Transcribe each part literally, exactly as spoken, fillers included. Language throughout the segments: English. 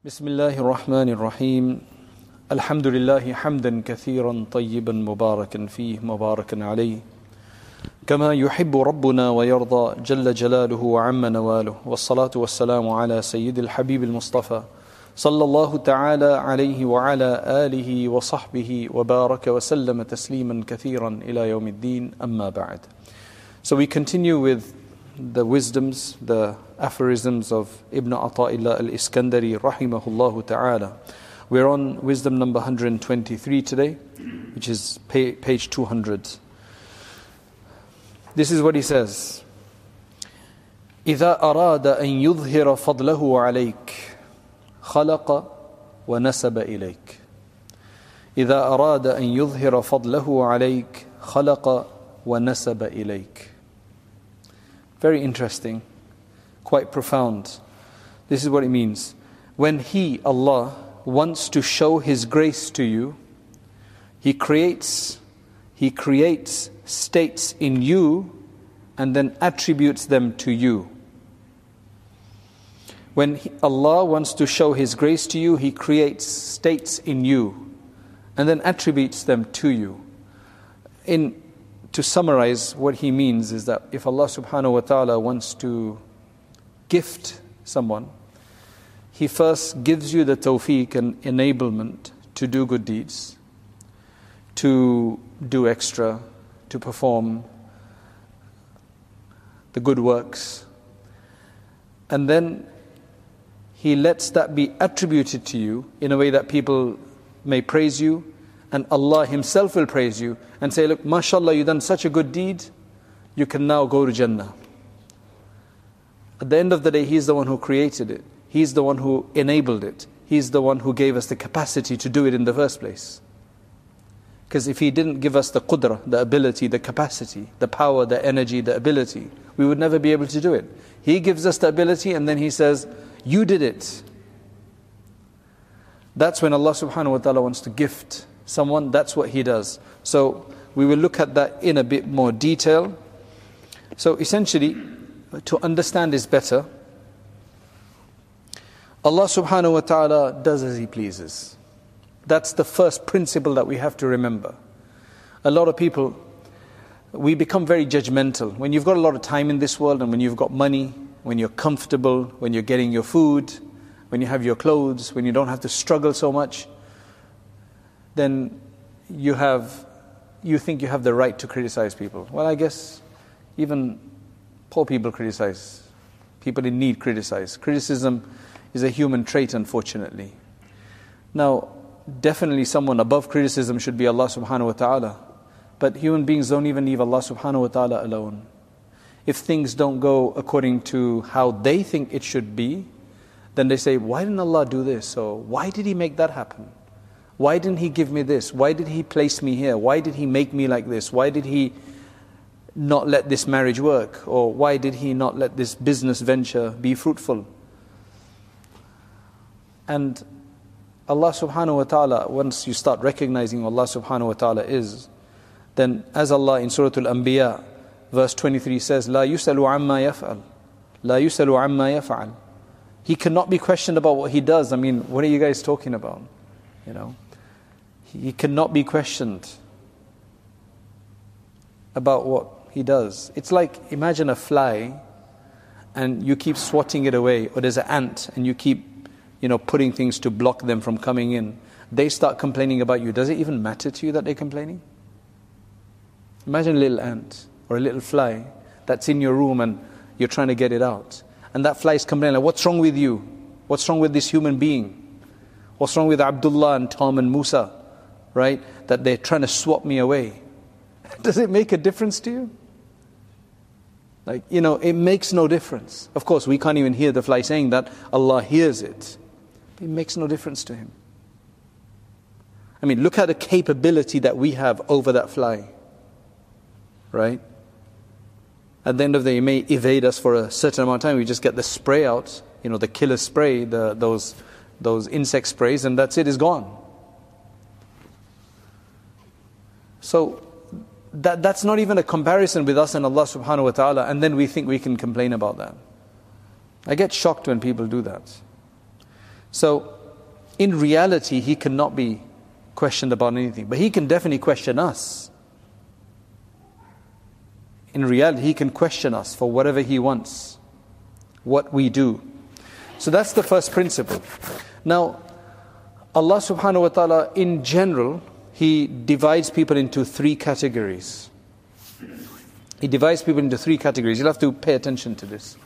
بسم الله الرحمن الرحيم الحمد لله حمدا كثيرا طيبا مباركا فيه مباركا عليه كما يحب ربنا ويرضى جل جلاله وعم نواله والصلاة والسلام على سيد الحبيب المصطفى صلى الله تعالى عليه وعلى آله وصحبه وبارك وسلم تسليما كثيرا إلى يوم الدين أما بعد. So we continue with the wisdoms, the aphorisms of Ibn Ata'illah al-Iskandari rahimahullah ta'ala. We're on wisdom number one hundred twenty-three today, which is page two hundred. This is what he says: إذا أراد أن يظهر فضله عليك خلق ونسب إليك. إذا أراد أن يظهر فضله عليك خلق ونسب إليك. Very interesting, quite profound. This is what it means. When He, Allah, wants to show His grace to you, He creates, He creates states in you and then attributes them to you. When he, Allah wants to show His grace to you, He creates states in you and then attributes them to you. In To summarize, what he means is that if Allah subhanahu wa ta'ala wants to gift someone, He first gives you the tawfiq and enablement to do good deeds, to do extra, to perform the good works. And then He lets that be attributed to you in a way that people may praise you, and Allah Himself will praise you and say, look, mashallah, you've done such a good deed, you can now go to Jannah. At the end of the day, He's the one who created it. He's the one who enabled it. He's the one who gave us the capacity to do it in the first place. Because if He didn't give us the qudra, the ability, the capacity, the power, the energy, the ability, we would never be able to do it. He gives us the ability and then He says, you did it. That's when Allah subhanahu wa ta'ala wants to gift someone, that's what He does. So we will look at that in a bit more detail. So essentially, to understand this better, Allah subhanahu wa ta'ala does as He pleases. That's the first principle that we have to remember. A lot of people, we become very judgmental. When you've got a lot of time in this world and when you've got money, when you're comfortable, when you're getting your food, when you have your clothes, when you don't have to struggle so much, then you have, you think you have the right to criticize people. Well, I guess even poor people criticize. People in need criticize. Criticism is a human trait, unfortunately. Now, definitely someone above criticism should be Allah subhanahu wa ta'ala. But human beings don't even leave Allah subhanahu wa ta'ala alone. If things don't go according to how they think it should be, then they say, why didn't Allah do this? Or why did He make that happen? Why didn't He give me this? Why did He place me here? Why did He make me like this? Why did He not let this marriage work? Or why did He not let this business venture be fruitful? And Allah subhanahu wa ta'ala, once you start recognizing who Allah subhanahu wa ta'ala is, then as Allah in Surah Al-Anbiya, verse twenty-three says, لا يسأل عما يفعل لا يسأل عما يفعل. He cannot be questioned about what He does. I mean, what are you guys talking about? You know, He cannot be questioned about what He does. It's like, imagine a fly and you keep swatting it away, or there's an ant and you keep, you know, putting things to block them from coming in. They start complaining about you. Does it even matter to you that they're complaining? Imagine a little ant or a little fly that's in your room and you're trying to get it out. And that fly is complaining, like, what's wrong with you? What's wrong with this human being? What's wrong with Abdullah and Tom and Musa, right? That they're trying to swat me away. Does it make a difference to you? Like, you know, it makes no difference. Of course, we can't even hear the fly saying that. Allah hears it. It makes no difference to Him. I mean, look at the capability that we have over that fly, right? At the end of the day, it may evade us for a certain amount of time. We just get the spray out, you know, the killer spray, the those... those insect sprays, and that's it, is gone. So that that's not even a comparison with us and Allah subhanahu wa ta'ala, and then we think we can complain about that. I get shocked when people do that. So, in reality, He cannot be questioned about anything. But He can definitely question us. In reality, He can question us for whatever He wants, what we do. So that's the first principle. Now, Allah subhanahu wa ta'ala, in general, He divides people into three categories. He divides people into three categories. You'll have to pay attention to this.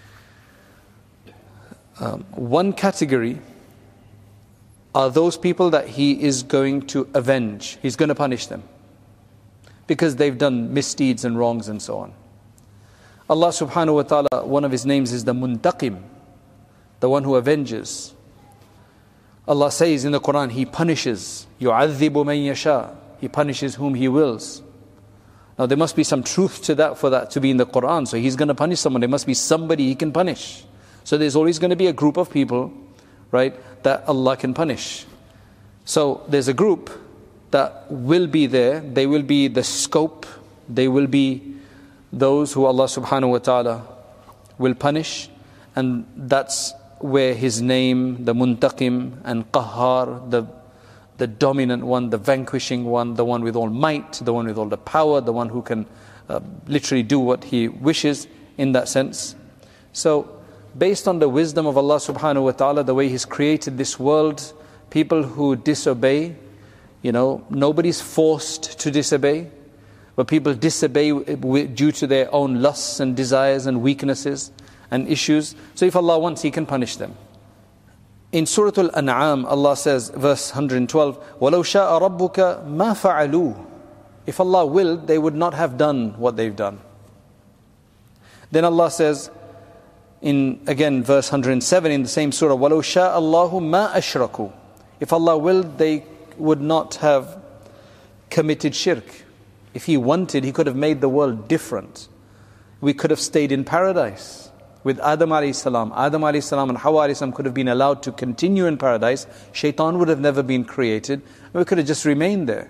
Um, one category are those people that He is going to avenge. He's going to punish them because they've done misdeeds and wrongs and so on. Allah subhanahu wa ta'ala, one of His names is the Muntaqim, the one who avenges. Allah says in the Quran, He punishes. يُعَذِّبُ مَن يَشَاءُ. He punishes whom He wills. Now there must be some truth to that for that to be in the Quran. So He's going to punish someone. There must be somebody He can punish. So there's always going to be a group of people, right, that Allah can punish. So there's a group that will be there. They will be the scope. They will be those who Allah subhanahu wa ta'ala will punish. And that's where His name, the Muntaqim and Qahhar, the, the dominant one, the vanquishing one, the one with all might, the one with all the power, the one who can uh, literally do what He wishes in that sense. So, based on the wisdom of Allah subhanahu wa ta'ala, the way He's created this world, people who disobey, you know, nobody's forced to disobey, but people disobey due to their own lusts and desires and weaknesses and issues. So if Allah wants, He can punish them. In Surah Al-An'am, Allah says, verse one hundred twelve, وَلَوْ شَاءَ رَبُّكَ مَا فَعَلُوهُ. If Allah willed, they would not have done what they've done. Then Allah says, in again verse one hundred seven in the same surah, وَلَوْ شَاءَ اللَّهُ مَا أَشْرَكُوا. If Allah willed, they would not have committed shirk. If He wanted, He could have made the world different. We could have stayed in paradise with Adam alayhi salam. Adam alayhi salam and Hawa alayhi salam could have been allowed to continue in paradise. Shaitan would have never been created. And we could have just remained there.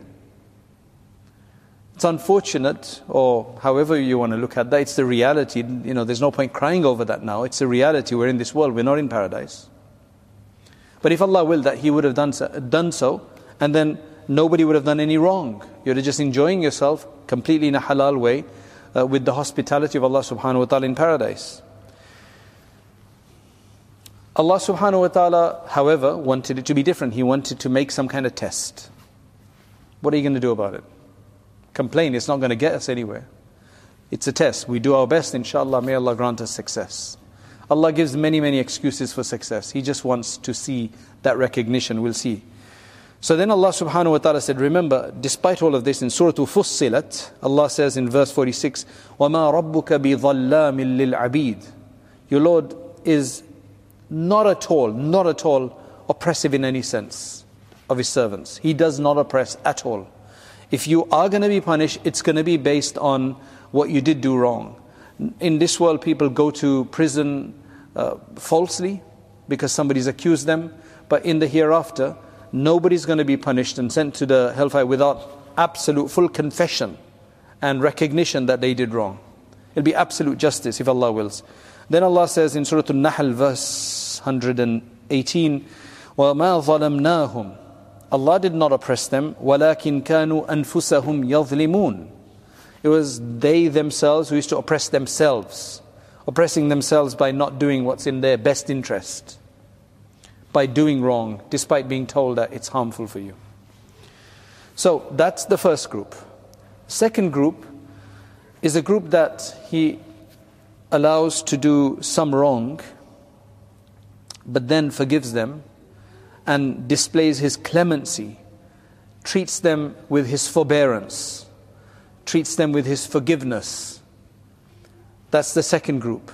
It's unfortunate, or however you want to look at that, it's the reality. You know, there's no point crying over that now. It's the reality. We're in this world. We're not in paradise. But if Allah willed that, He would have done so, done so, and then nobody would have done any wrong. You're just enjoying yourself completely in a halal way uh, with the hospitality of Allah subhanahu wa ta'ala in paradise. Allah subhanahu wa ta'ala, however, wanted it to be different. He wanted to make some kind of test. What are you going to do about it? Complain, it's not going to get us anywhere. It's a test. We do our best, inshallah, may Allah grant us success. Allah gives many, many excuses for success. He just wants to see that recognition. We'll see. So then Allah subhanahu wa ta'ala said, remember, despite all of this, in Surah Fussilat, Allah says in verse forty-six, وَمَا رَبُّكَ بِظَلَّامٍ لِلْعَبِيدِ. Your Lord is not at all, not at all oppressive in any sense of His servants. He does not oppress at all. If you are going to be punished, it's going to be based on what you did do wrong. In this world, people go to prison uh, falsely because somebody's accused them. But in the hereafter, nobody's going to be punished and sent to the hellfire without absolute full confession and recognition that they did wrong. It'll be absolute justice if Allah wills. Then Allah says in Surah An-Nahl, verse one hundred eighteen, وَمَا ظَلَمْنَاهُمْ. Allah did not oppress them, وَلَكِنْ كَانُوا أَنفُسَهُمْ يَظْلِمُونَ. It was they themselves who used to oppress themselves, oppressing themselves by not doing what's in their best interest, by doing wrong, despite being told that it's harmful for you. So that's the first group. Second group is a group that He allows to do some wrong, but then forgives them and displays His clemency, treats them with His forbearance, treats them with His forgiveness. That's the second group.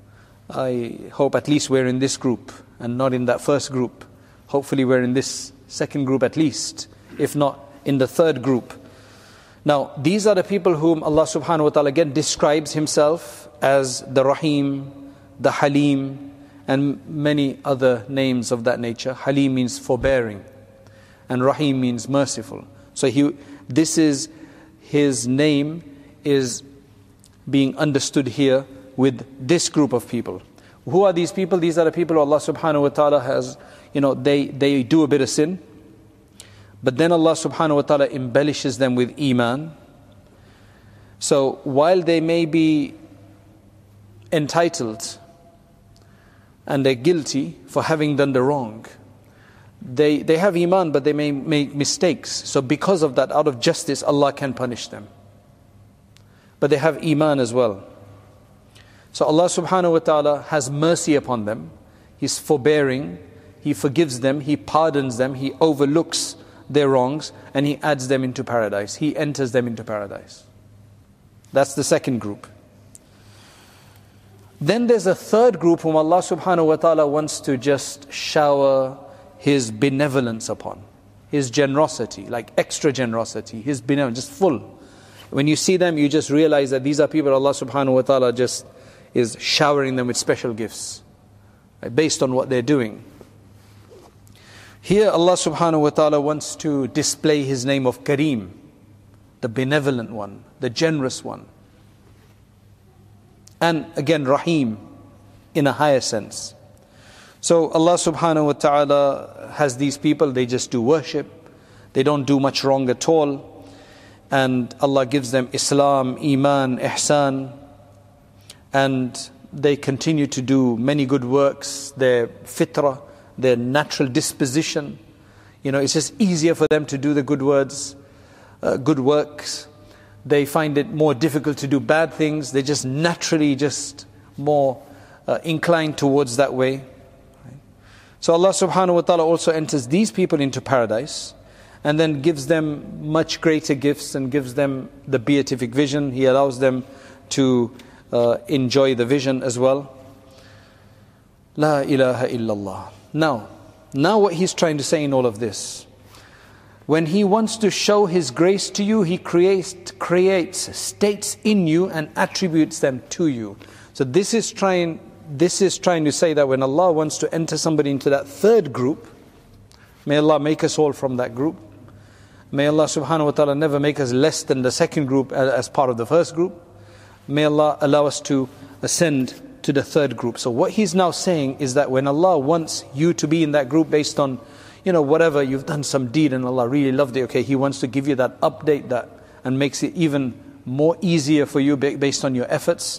I hope at least we're in this group and not in that first group. Hopefully we're in this second group at least, if not in the third group. Now, these are the people whom Allah subhanahu wa ta'ala again describes Himself as the Rahim, the Halim, and many other names of that nature. Halim means forbearing, and Rahim means merciful. So he, this is His name is being understood here with this group of people. Who are these people? These are the people who Allah subhanahu wa ta'ala has, you know, they, they do a bit of sin, but then Allah subhanahu wa ta'ala embellishes them with iman. So while they may be entitled and they're guilty for having done the wrong, they, they have iman, but they may make mistakes. So because of that, out of justice, Allah can punish them. But they have iman as well. So Allah subhanahu wa ta'ala has mercy upon them. He's forbearing. He forgives them. He pardons them. He overlooks their wrongs. And He adds them into paradise. He enters them into paradise. That's the second group. Then there's a third group whom Allah subhanahu wa ta'ala wants to just shower His benevolence upon. His generosity, like extra generosity. His benevolence, just full. When you see them, you just realize that these are people Allah subhanahu wa ta'ala just is showering them with special gifts, right, based on what they're doing. Here Allah subhanahu wa ta'ala wants to display His name of Kareem, the benevolent one, the generous one. And again, Rahim, in a higher sense. So Allah subhanahu wa ta'ala has these people, they just do worship. They don't do much wrong at all. And Allah gives them Islam, Iman, Ihsan. And they continue to do many good works. Their fitrah, their natural disposition. You know, it's just easier for them to do the good words, uh, good works. They find it more difficult to do bad things. They're just naturally just more uh, inclined towards that way. Right? So Allah subhanahu wa ta'ala also enters these people into paradise and then gives them much greater gifts and gives them the beatific vision. He allows them to uh, enjoy the vision as well. La ilaha illallah. Now, now what He's trying to say in all of this, when He wants to show His grace to you, He creates, creates states in you and attributes them to you. So this is trying, this is trying to say that when Allah wants to enter somebody into that third group, may Allah make us all from that group. May Allah subhanahu wa ta'ala never make us less than the second group as part of the first group. May Allah allow us to ascend to the third group. So what He's now saying is that when Allah wants you to be in that group based on, you know, whatever, you've done some deed and Allah really loved it, okay, He wants to give you that, update that, and makes it even more easier for you based on your efforts.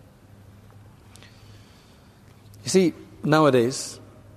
You see, nowadays,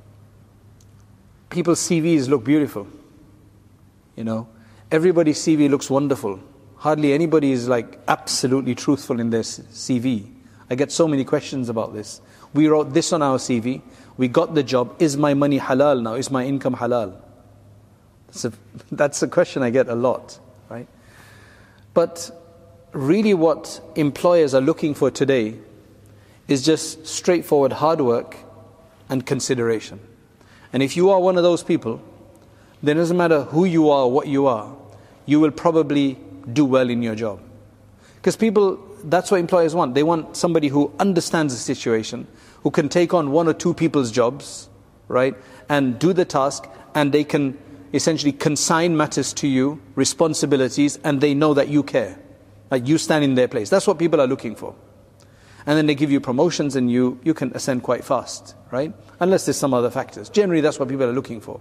people's C Vs look beautiful. You know, everybody's C V looks wonderful. Hardly anybody is like absolutely truthful in their C V. I get so many questions about this. We wrote this on our C V. We got the job. Is my money halal now? Is my income halal? That's a, that's a question I get a lot, right? But really what employers are looking for today is just straightforward hard work and consideration. And if you are one of those people, then it doesn't matter who you are, what you are, you will probably do well in your job. Because people, that's what employers want. They want somebody who understands the situation, who can take on one or two people's jobs, right, and do the task, and they can essentially consign matters to you, responsibilities, and they know that you care. Like you stand in their place. That's what people are looking for. And then they give you promotions and you, you can ascend quite fast, right? Unless there's some other factors. Generally, that's what people are looking for.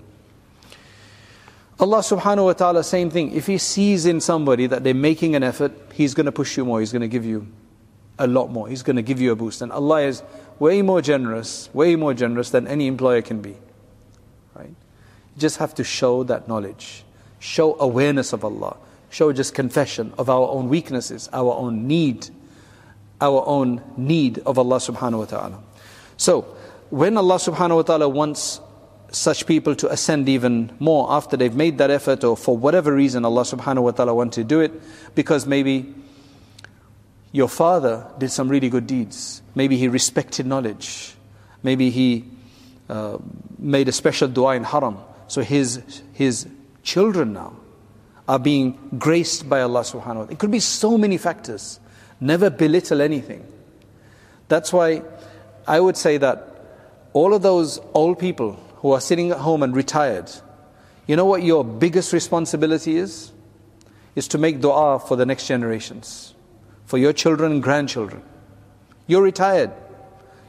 Allah subhanahu wa ta'ala, same thing. If He sees in somebody that they're making an effort, He's going to push you more. He's going to give you a lot more. He's going to give you a boost. And Allah is way more generous, way more generous than any employer can be. Right? You just have to show that knowledge. Show awareness of Allah. Show just confession of our own weaknesses, our own need, our own need of Allah subhanahu wa ta'ala. So, when Allah subhanahu wa ta'ala wants such people to ascend even more after they've made that effort, or for whatever reason Allah subhanahu wa ta'ala wants to do it, because maybe your father did some really good deeds, maybe he respected knowledge, maybe he uh, made a special dua in haram, so his his children now are being graced by Allah subhanahu wa ta'ala. It could be so many factors. Never belittle anything. That's why I would say that all of those old people who are sitting at home and retired, you know what your biggest responsibility is? Is to make dua for the next generations, for your children and grandchildren. You're retired.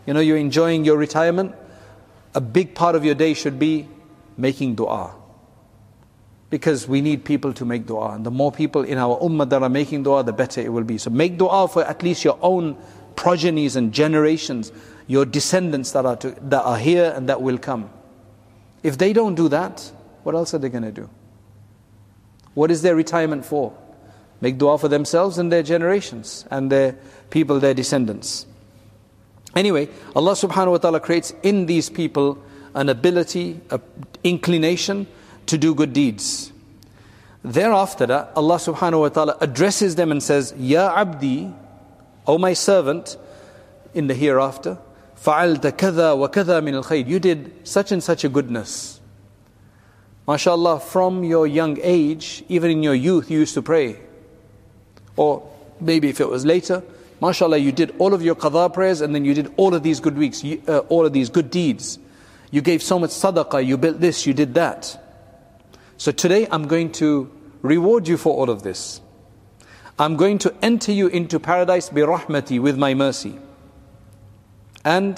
You know, you're enjoying your retirement. A big part of your day should be making dua. Because we need people to make dua. And the more people in our ummah that are making dua, the better it will be. So make dua for at least your own progenies and generations, your descendants that are, to, that are here and that will come. If they don't do that, what else are they going to do? What is their retirement for? Make dua for themselves and their generations and their people, their descendants. Anyway, Allah subhanahu wa ta'ala creates in these people an ability, an inclination to do good deeds. Thereafter, that Allah subhanahu wa ta'ala addresses them and says, Ya abdi, O my servant, in the hereafter, فَعَلْتَ كَذَا وَكَذَا مِنَ الْخَيْرِ. You did such and such a goodness. MashaAllah, from your young age, even in your youth, you used to pray. Or maybe if it was later, MashaAllah, you did all of your qadha prayers and then you did all of these good weeks, uh, all of these good deeds. You gave so much sadaqah, you built this, you did that. So today I'm going to reward you for all of this. I'm going to enter you into paradise bi rahmati, with my mercy. And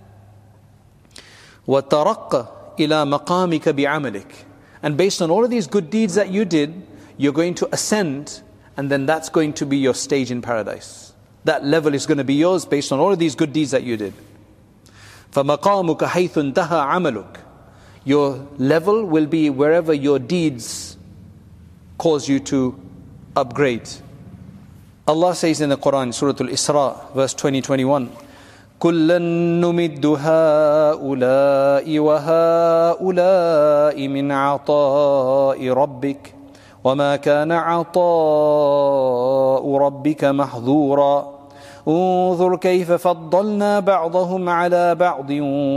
وَتَرَقَّ إِلَى مَقَامِكَ بِعَمَلِكَ. And based on all of these good deeds that you did, you're going to ascend, and then that's going to be your stage in paradise. That level is going to be yours based on all of these good deeds that you did. فَمَقَامُكَ حَيْثُ انْتَهَى عَمَلُكَ. Your level will be wherever your deeds cause you to upgrade. Allah says in the Quran, Surah Al-Isra, verse twenty, twenty-one, كُلًّا نُمِدُّ هَؤُلَاءِ وَهَؤُلَاءِ مِنْ عَطَاءِ رَبِّكَ وَمَا كَانَ عَطَاءُ رَبِّكَ مَحْظُورًا انظر كيف فضلنا بعضهم على بعض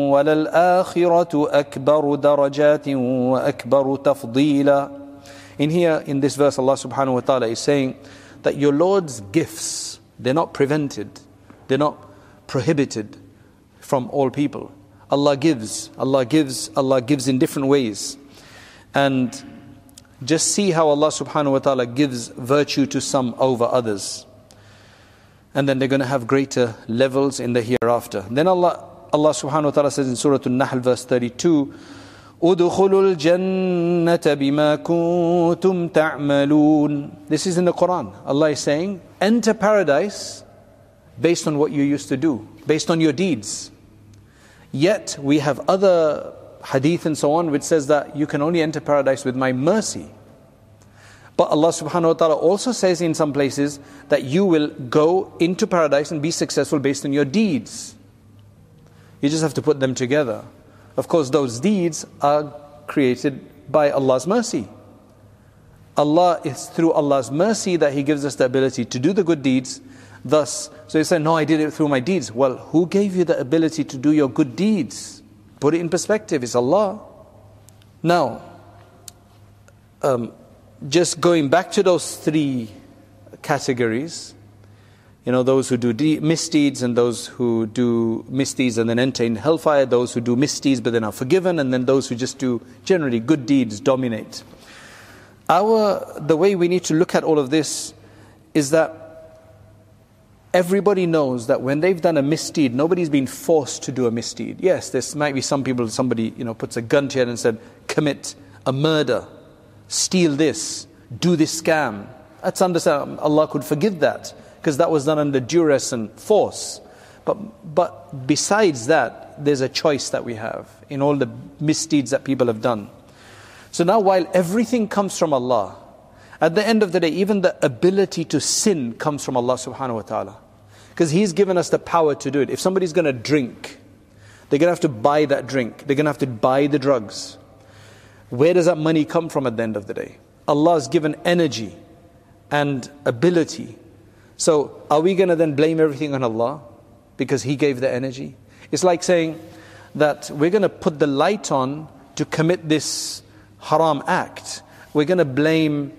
وللآخرة أكبر درجات وأكبر تفضيلا. In here, in this verse, Allah subhanahu wa ta'ala is saying that your Lord's gifts, they're not prevented, they're not prohibited from all people. Allah gives, Allah gives, Allah gives in different ways. And just see how Allah subhanahu wa ta'ala gives virtue to some over others. And then they're going to have greater levels in the hereafter. Then Allah, Allah subhanahu wa ta'ala says in Surah An-Nahl verse thirty-two, أُدْخُلُوا الْجَنَّةَ بِمَا كُنْتُمْ تَعْمَلُونَ. This is in the Quran. Allah is saying, enter paradise based on what you used to do, based on your deeds. Yet we have other hadith and so on which says that you can only enter paradise with my mercy. But Allah subhanahu wa ta'ala also says in some places that you will go into paradise and be successful based on your deeds. You just have to put them together. Of course, those deeds are created by Allah's mercy. Allah, it's through Allah's mercy that He gives us the ability to do the good deeds. Thus, so you say, no, I did it through my deeds. Well, who gave you the ability to do your good deeds? Put it in perspective, it's Allah. Now, um, just going back to those three categories, you know, those who do de- misdeeds and those who do misdeeds and then enter in hellfire, those who do misdeeds but then are forgiven, and then those who just do generally good deeds dominate. Our, the way we need to look at all of this is that everybody knows that when they've done a misdeed, nobody's been forced to do a misdeed. Yes, there might be some people, somebody, you know, puts a gun to your head and said, commit a murder, steal this, do this scam. That's understandable. Allah could forgive that because that was done under duress and force. But but besides that, there's a choice that we have in all the misdeeds that people have done. So now while everything comes from Allah, at the end of the day, even the ability to sin comes from Allah subhanahu wa ta'ala. Because He's given us the power to do it. If somebody's going to drink, they're going to have to buy that drink. They're going to have to buy the drugs. Where does that money come from at the end of the day? Allah has given energy and ability. So are we going to then blame everything on Allah because He gave the energy? It's like saying that we're going to put the light on to commit this haram act. We're going to blame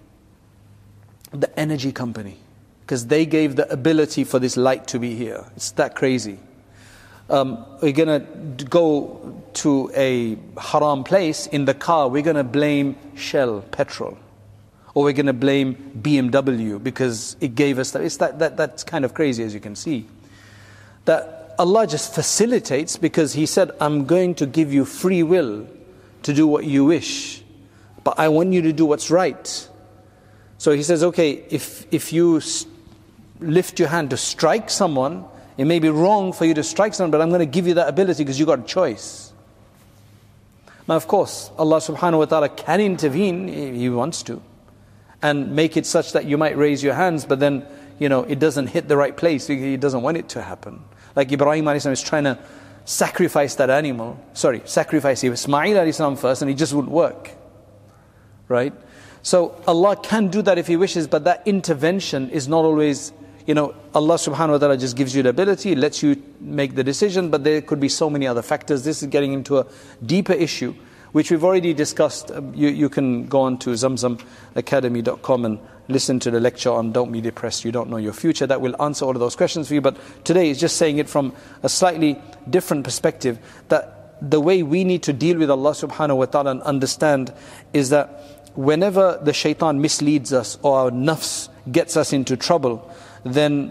the energy company because they gave the ability for this light to be here. It's that crazy. Um, we're going to go to a haram place in the car, we're going to blame Shell, petrol. Or we're going to blame B M W because it gave us that. It's that, that. That's kind of crazy, as you can see. That Allah just facilitates because He said, I'm going to give you free will to do what you wish, but I want you to do what's right. So He says, okay, if, if you st- lift your hand to strike someone, it may be wrong for you to strike someone, but I'm going to give you that ability because you got a choice. Now, of course, Allah subhanahu wa ta'ala can intervene if He wants to and make it such that you might raise your hands, but then, you know, it doesn't hit the right place. He doesn't want it to happen. Like Ibrahim alayhi salam is trying to sacrifice that animal. Sorry, sacrifice Ismail alayhi salam first, and it just wouldn't work. Right? So Allah can do that if He wishes, but that intervention is not always, you know, Allah subhanahu wa ta'ala just gives you the ability, lets you make the decision, but there could be so many other factors. This is getting into a deeper issue, which we've already discussed. You, you can go on to zamzam academy dot com and listen to the lecture on Don't Be Depressed, You Don't Know Your Future. That will answer all of those questions for you. But today is just saying it from a slightly different perspective, that the way we need to deal with Allah subhanahu wa ta'ala and understand is that whenever the shaitan misleads us or our nafs gets us into trouble, then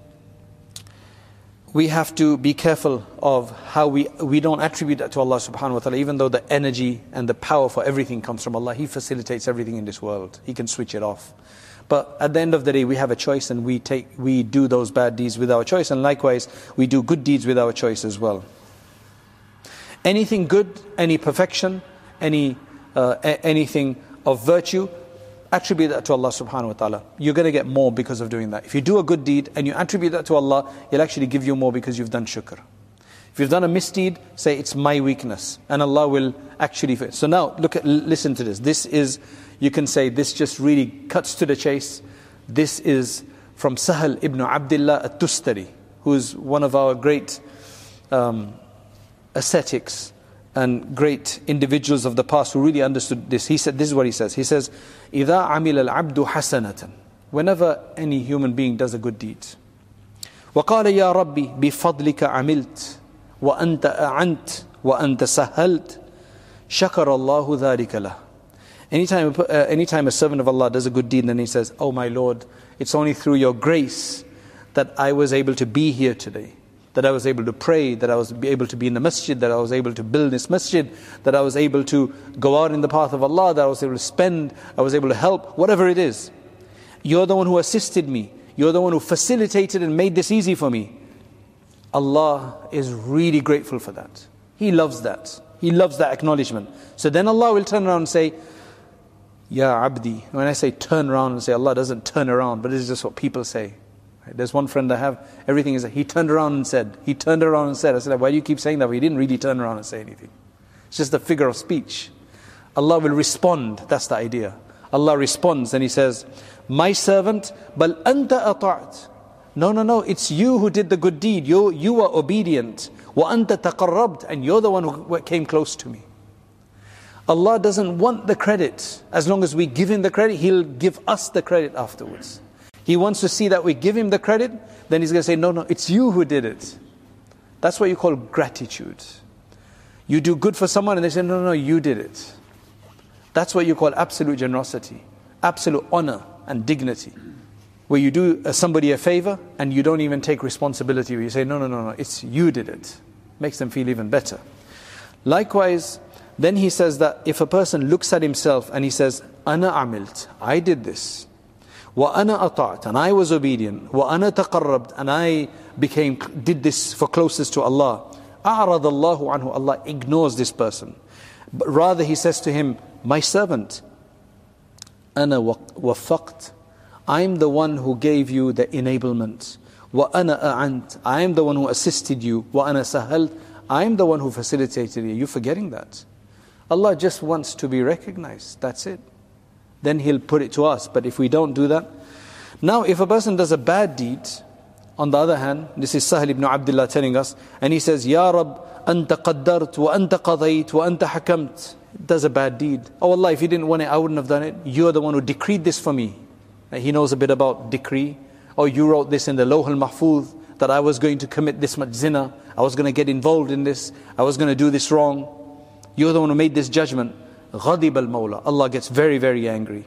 we have to be careful of how we we don't attribute that to Allah subhanahu wa ta'ala, even though the energy and the power for everything comes from Allah. He facilitates everything in this world. He can switch it off. But at the end of the day, we have a choice, and we take we do those bad deeds with our choice, and likewise we do good deeds with our choice as well. Anything good, any perfection, any uh, a- anything of virtue, attribute that to Allah subhanahu wa ta'ala. You're going to get more because of doing that. If you do a good deed and you attribute that to Allah, He'll actually give you more because you've done shukr. If you've done a misdeed, say it's my weakness, and Allah will actually. So now look at, listen to this. This is, you can say, this just really cuts to the chase. This is from Sahal ibn Abdullah at-Tustari, who is one of our great um, ascetics and great individuals of the past who really understood this. He said, this is what he says. He says, إِذَا عَمِلَ الْعَبْدُ حَسَنَةً, whenever any human being does a good deed, وَقَالَ يَا رَبِّي بِفَضْلِكَ عَمِلْتُ وَأَنْتَ أَعَنْتُ وَأَنْتَ سَهَّلْتُ شَكَرَ اللَّهُ ذَلِكَ لَهُ. Anytime, uh, anytime a servant of Allah does a good deed, and then he says, oh my Lord, it's only through your grace that I was able to be here today, that I was able to pray, that I was able to be in the masjid, that I was able to build this masjid, that I was able to go out in the path of Allah, that I was able to spend, I was able to help, whatever it is. You're the one who assisted me. You're the one who facilitated and made this easy for me. Allah is really grateful for that. He loves that. He loves that acknowledgement. So then Allah will turn around and say, Ya Abdi. When I say turn around and say, Allah doesn't turn around, but this is just what people say. There's one friend I have, everything is, he turned around and said, he turned around and said. I said, why do you keep saying that? Well, he didn't really turn around and say anything. It's just a figure of speech. Allah will respond, that's the idea. Allah responds and He says, my servant, bal anta ata'at. No, no, no, it's you who did the good deed. You, you were obedient. Wa anta taqarrabt, and you're the one who came close to me. Allah doesn't want the credit. As long as we give Him the credit, He'll give us the credit afterwards. He wants to see that we give Him the credit, then He's going to say, no, no, it's you who did it. That's what you call gratitude. You do good for someone and they say, no, no, no, you did it. That's what you call absolute generosity, absolute honor and dignity. Where you do somebody a favor and you don't even take responsibility, where you say, no, no, no, no, it's you did it. Makes them feel even better. Likewise, then he says that if a person looks at himself and he says, Ana amilt, I did this. Wa ana ata'at, and I was obedient. Wa ana taqarrabt, and I became, did this for closest to Allah. A'rad Allahu anhu, Allah ignores this person. But rather He says to him, my servant, Ana waffaqt, I am the one who gave you the enablement. Wa ana a'ant, I am the one who assisted you. Wa ana sahalt, I am the one who facilitated you. You're forgetting that. Allah just wants to be recognized. That's it. Then He'll put it to us. But if we don't do that, now if a person does a bad deed, on the other hand, this is Sahal ibn Abdullah telling us, and he says, Ya Rab, anta qaddart wa anta qadayt wa anta hakamt. Does a bad deed. Oh Allah, if you didn't want it, I wouldn't have done it. You're the one who decreed this for me. He knows a bit about decree. Or you wrote this in the Lawh al-Mahfuz, that I was going to commit this much zina, I was going to get involved in this, I was going to do this wrong. You're the one who made this judgment. غضب المولى. Allah gets very, very angry.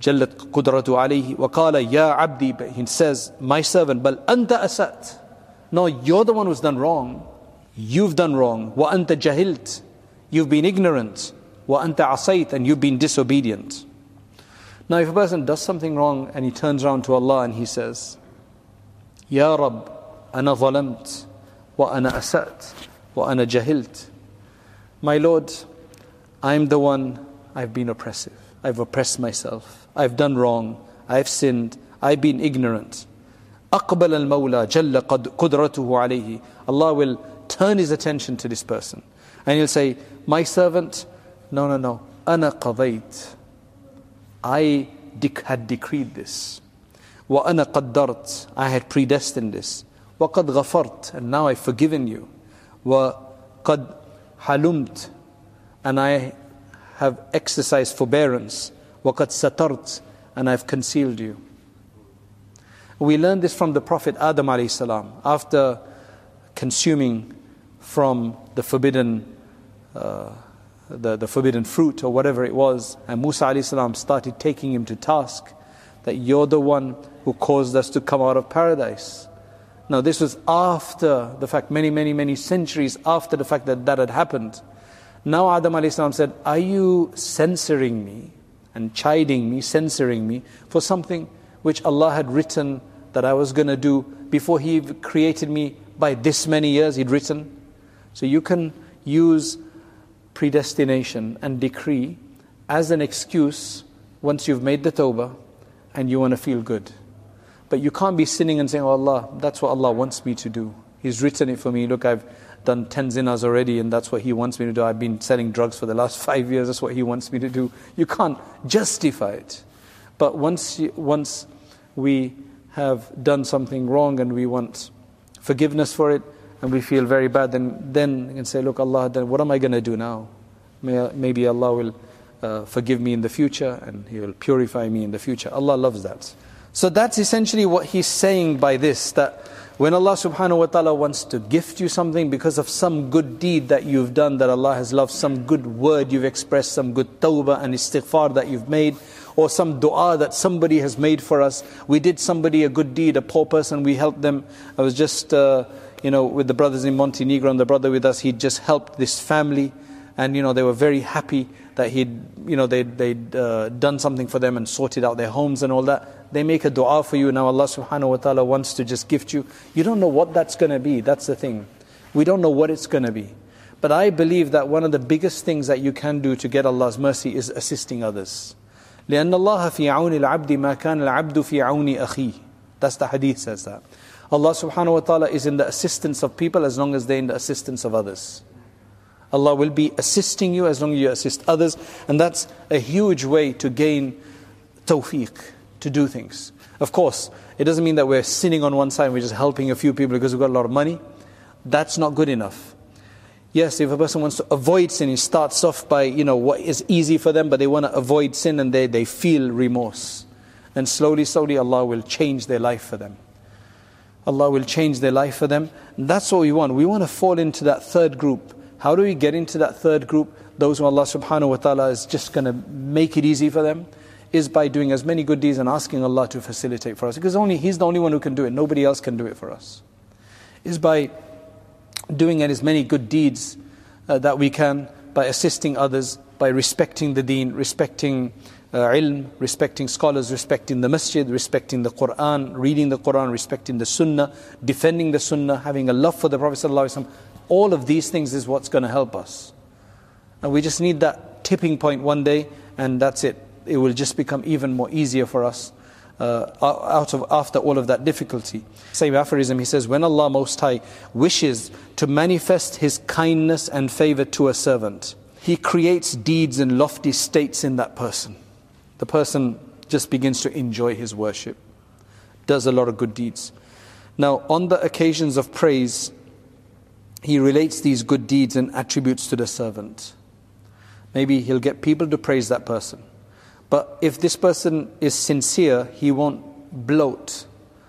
جلت قدرته عليه وقال يا عبدي. He says, my servant, بل أنت أسأت. No, you're the one who's done wrong. You've done wrong. وَأَنْتَ جَهِلْتَ. You've been ignorant. وَأَنْتَ عَصَيْتَ. And you've been disobedient. Now if a person does something wrong and he turns around to Allah and he says, Ya Rabb, ana zalamt, wa ana asat, wa ana jahilt. My Lord, I'm the one, I've been oppressive. I've oppressed myself. I've done wrong. I've sinned. I've been ignorant. أقبل المولى جل قدرته عليه. Allah will turn His attention to this person. And He'll say, my servant, no, no, no, أنا قضيت. I dec- had decreed this. وَأَنَا قَدَّرْتُ. I had predestined this. وَقَدْ غَفَرْتُ. And now I've forgiven you. وَقَدْ حَلُمْتُ. And I have exercised forbearance. وَقَدْ سَتَرْتُ. And I've concealed you. We learned this from the Prophet Adam alayhi salam. After consuming from the forbidden uh, The, the forbidden fruit or whatever it was, and Musa alayhi salam started taking him to task that you're the one who caused us to come out of paradise. Now this was after the fact, many, many, many centuries after the fact that that had happened. Now Adam alayhi salam said, are you censoring me and chiding me, censoring me for something which Allah had written that I was going to do before He created me by this many years? He'd written. So you can use predestination and decree as an excuse once you've made the tawbah and you want to feel good. But you can't be sinning and saying, oh Allah, that's what Allah wants me to do. He's written it for me. Look, I've done ten zinas already and that's what He wants me to do. I've been selling drugs for the last five years. That's what He wants me to do. You can't justify it. But once you, once we have done something wrong and we want forgiveness for it, and we feel very bad, then then you can say, look, Allah, then what am I going to do now? May, maybe Allah will uh, forgive me in the future and He will purify me in the future. Allah loves that. So that's essentially what He's saying by this, that when Allah subhanahu wa ta'ala wants to gift you something because of some good deed that you've done, that Allah has loved, some good word you've expressed, some good tawbah and istighfar that you've made, or some dua that somebody has made for us. We did somebody a good deed, a poor person, we helped them. I was just... Uh, You know, with the brothers in Montenegro, and the brother with us, he'd just helped this family, and you know they were very happy that he'd, you know, they'd, they'd uh, done something for them and sorted out their homes and all that. They make a dua for you. Now Allah subhanahu wa ta'ala wants to just gift you. You don't know what that's going to be. That's the thing. We don't know what it's going to be. But I believe that one of the biggest things that you can do to get Allah's mercy is assisting others. لأن الله في عون العبد ما كان العبد في عون أخيه. That's the hadith says that. Allah subhanahu wa ta'ala is in the assistance of people as long as they're in the assistance of others. Allah will be assisting you as long as you assist others. And that's a huge way to gain tawfiq, to do things. Of course, it doesn't mean that we're sitting on one side and we're just helping a few people because we've got a lot of money. That's not good enough. Yes, if a person wants to avoid sin, he starts off by, you know, what is easy for them, but they want to avoid sin and they, they feel remorse. And slowly, slowly Allah will change their life for them. Allah will change their life for them. And that's what we want. We want to fall into that third group. How do we get into that third group? Those who Allah subhanahu wa ta'ala is just going to make it easy for them, is by doing as many good deeds and asking Allah to facilitate for us. Because only He's the only one who can do it. Nobody else can do it for us. Is by doing as many good deeds uh, that we can, by assisting others, by respecting the deen, respecting Uh, ilm, respecting scholars, respecting the masjid, respecting the Quran, reading the Quran, respecting the sunnah, defending the sunnah, having a love for the Prophet ﷺ. All of these things is what's going to help us. And we just need that tipping point one day, and that's it. It will just become even more easier for us uh, out of after all of that difficulty. Same aphorism, he says, when Allah Most High wishes to manifest His kindness and favor to a servant, He creates deeds and lofty states in that person. The person just begins to enjoy his worship, does a lot of good deeds. Now, on the occasions of praise, he relates these good deeds and attributes to the servant. Maybe he'll get people to praise that person. But if this person is sincere, he won't bloat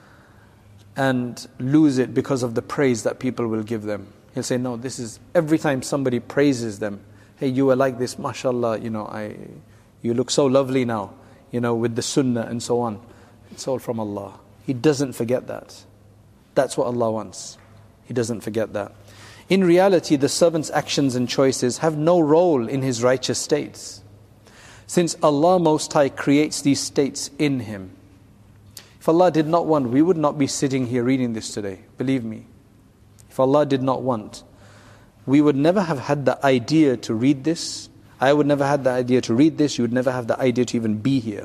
and lose it because of the praise that people will give them. He'll say, no, this is, every time somebody praises them, hey, you were like this, mashallah, you know, I... you look so lovely now, you know, with the sunnah and so on. It's all from Allah. He doesn't forget that. That's what Allah wants. He doesn't forget that. In reality, the servant's actions and choices have no role in his righteous states, since Allah Most High creates these states in him. If Allah did not want, we would not be sitting here reading this today. Believe me. If Allah did not want, we would never have had the idea to read this. I would never have the idea to read this. You would never have the idea to even be here.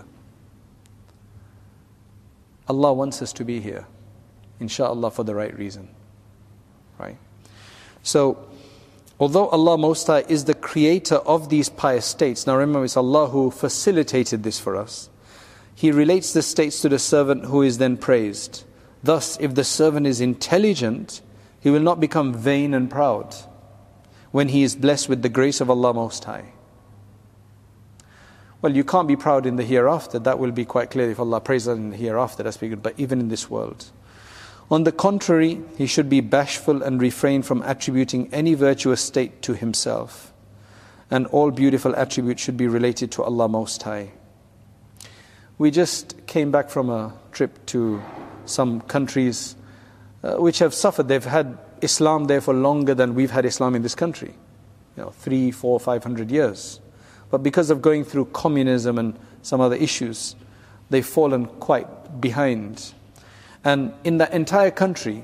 Allah wants us to be here, inshaAllah, for the right reason. Right? So, although Allah Most High is the creator of these pious states, now remember it's Allah who facilitated this for us. He relates the states to the servant who is then praised. Thus, if the servant is intelligent, he will not become vain and proud when he is blessed with the grace of Allah Most High. Well, you can't be proud in the hereafter. That will be quite clear. If Allah praises us in the hereafter, that's very good. But even in this world. On the contrary, he should be bashful and refrain from attributing any virtuous state to himself. And all beautiful attributes should be related to Allah Most High. We just came back from a trip to some countries uh, which have suffered. They've had Islam there for longer than we've had Islam in this country. You know, three, four, five hundred years. But because of going through communism and some other issues, they've fallen quite behind. And in the entire country,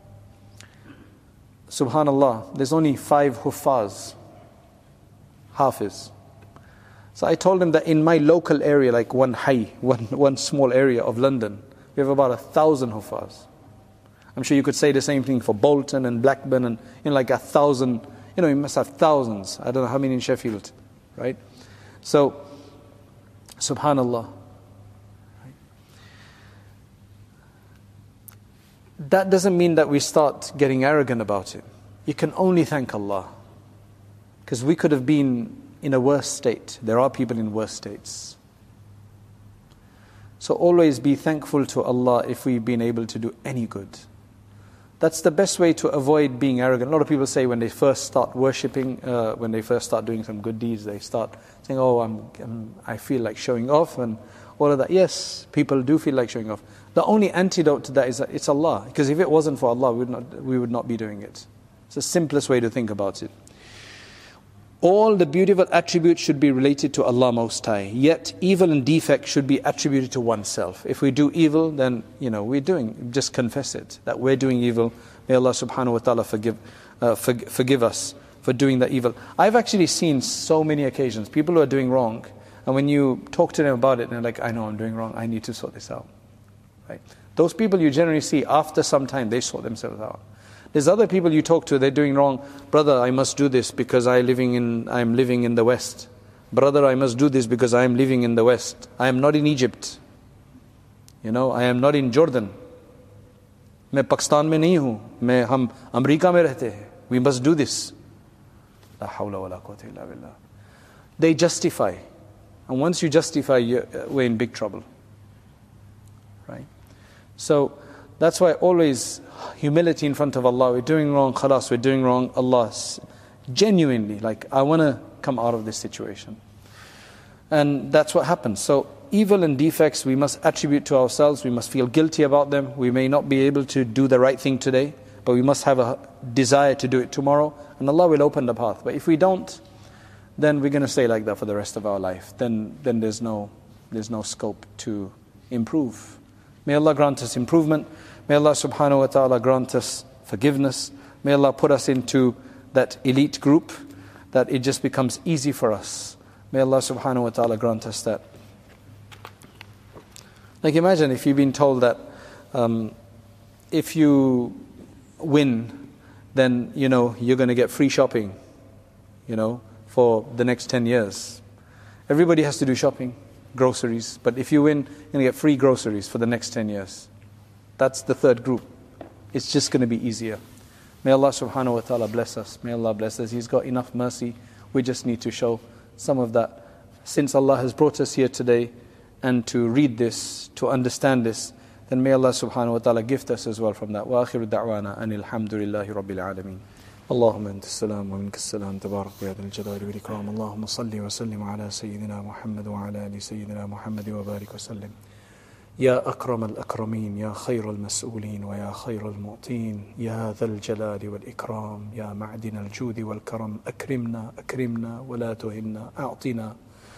subhanallah, there's only five huffaz, hafiz. So I told him that in my local area, like one hay, one, one small area of London, we have about a thousand huffaz. I'm sure you could say the same thing for Bolton and Blackburn and, you know, like a thousand, you know, you must have thousands. I don't know how many in Sheffield, right? So, subhanallah. Right? That doesn't mean that we start getting arrogant about it. You can only thank Allah. Because we could have been in a worse state. There are people in worse states. So always be thankful to Allah if we've been able to do any good. That's the best way to avoid being arrogant. A lot of people say when they first start worshipping, uh, when they first start doing some good deeds, they start saying, oh, I'm, I'm, I feel like showing off and all of that. Yes, people do feel like showing off. The only antidote to that is that it's Allah. Because if it wasn't for Allah, we would not, we would not be doing it. It's the simplest way to think about it. All the beautiful attributes should be related to Allah Most High. Yet evil and defect should be attributed to oneself. If we do evil, then, you know, we're doing, just confess it, that we're doing evil. May Allah subhanahu wa ta'ala forgive, uh, for, forgive us for doing that evil. I've actually seen so many occasions, people who are doing wrong, and when you talk to them about it, they're like, I know I'm doing wrong, I need to sort this out. Right? Those people you generally see, after some time, they sort themselves out. There's other people you talk to, they're doing wrong. Brother, I must do this because I living in, I'm living in the West. Brother, I must do this because I am living in the West. I am not in Egypt. You know, I am not in Jordan. मैं पाकिस्तान में नहीं हूँ. मैं हम America में रहते हैं. We must do this. La hawla wa la quwwata illa billah. They justify. And once you justify, you're, we're in big trouble. Right? So, that's why always humility in front of Allah. We're doing wrong, khalas, we're doing wrong. Allah, genuinely, like, I want to come out of this situation. And that's what happens. So, evil and defects we must attribute to ourselves. We must feel guilty about them. We may not be able to do the right thing today, but we must have a desire to do it tomorrow. And Allah will open the path. But if we don't, then we're going to stay like that for the rest of our life. Then, then there's no, there's no scope to improve. May Allah grant us improvement. May Allah subhanahu wa ta'ala grant us forgiveness. May Allah put us into that elite group, that it just becomes easy for us. May Allah subhanahu wa ta'ala grant us that. Like imagine if you've been told that um, if you win, then, you know, you're going to get free shopping, you know, for the next ten years. Everybody has to do shopping, groceries. But if you win, you're going to get free groceries for the next ten years. That's the third group. It's just going to be easier. May Allah subhanahu wa ta'ala bless us. May Allah bless us. He's got enough mercy. We just need to show some of that. Since Allah has brought us here today and to read this, to understand this, then may Allah subhanahu wa ta'ala gift us as well from that. Wa akhiru da'wana anil hamdulillahi rabbil alameen. اللهم أنت السلام ومنك السلام تبارك يا ذا الجلال والإكرام اللهم صل وسلم على سيدنا محمد وعلى آل سيدنا محمد وبارك وسلم يا أكرم الأكرمين يا خير المسؤولين ويا خير المعطين يا ذا الجلال والإكرام يا معدن الجود والكرم أكرمنا أكرمنا ولا تهنا أعطنا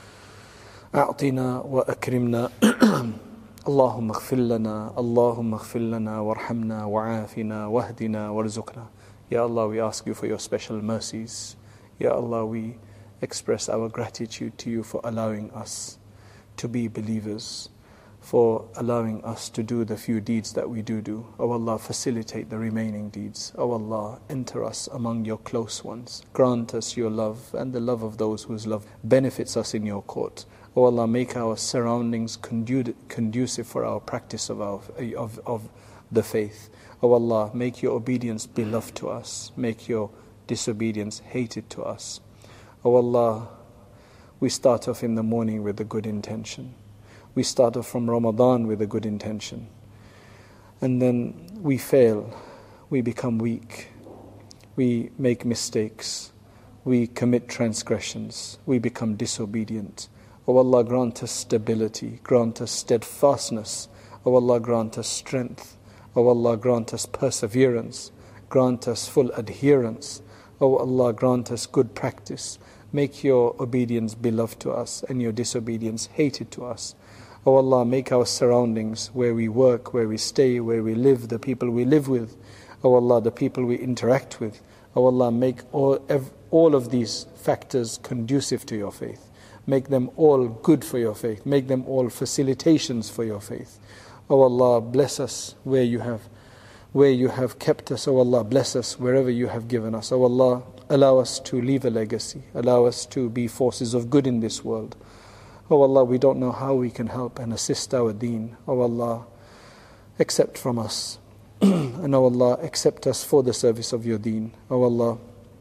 أعطنا وأكرمنا اللهم اغفر لنا اللهم اغفir لنا وارحمنا وعافنا واهدنا وارزقنا. Ya Allah, we ask you for your special mercies. Ya Allah, we express our gratitude to you for allowing us to be believers, for allowing us to do the few deeds that we do do. O Allah, facilitate the remaining deeds. O Allah, enter us among your close ones. Grant us your love and the love of those whose love benefits us in your court. O Allah, make our surroundings condu- conducive for our practice of, our, of, of the faith. O Allah, make your obedience beloved to us. Make your disobedience hated to us. O Allah, we start off in the morning with a good intention. We start off from Ramadan with a good intention. And then we fail. We become weak. We make mistakes. We commit transgressions. We become disobedient. O Allah, grant us stability, grant us steadfastness. O Allah, grant us strength. O Allah, grant us perseverance, grant us full adherence. O Allah, grant us good practice. Make your obedience beloved to us and your disobedience hated to us. O Allah, make our surroundings, where we work, where we stay, where we live, the people we live with, O Allah, the people we interact with, O Allah, make all, all of these factors conducive to your faith. Make them all good for your faith. Make them all facilitations for your faith. O Allah, bless us where you have where you have kept us. O Allah, bless us wherever you have given us. O Allah, allow us to leave a legacy. Allow us to be forces of good in this world. O Allah, we don't know how we can help and assist our deen. O Allah, accept from us. And O Allah, accept us for the service of your deen. O Allah,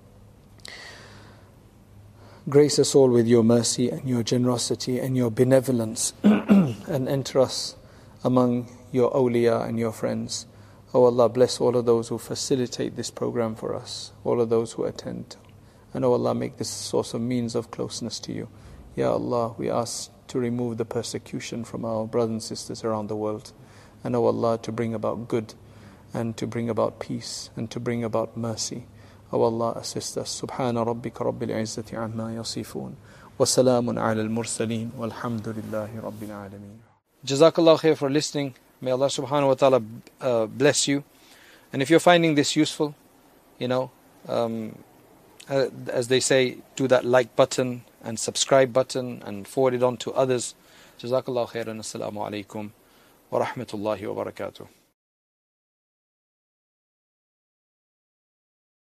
grace us all with your mercy and your generosity and your benevolence and enter us among your awliya and your friends. O Allah, bless all of those who facilitate this program for us, all of those who attend. And O Allah, make this a source of means of closeness to you. Ya Allah, we ask to remove the persecution from our brothers and sisters around the world. And O Allah, to bring about good and to bring about peace and to bring about mercy. O Allah, assist us. Subhana rabbika rabbil izzati amma yasifun. Wa salamun ala al-mursaleen. Walhamdulillahi rabbil alameen. Jazakallah khair for listening. May Allah subhanahu wa ta'ala uh, bless you. And if you're finding this useful, you know, um, uh, as they say, do that like button and subscribe button and forward it on to others. Jazakallah khairan. Assalamu alaikum wa rahmatullahi wa barakatuh.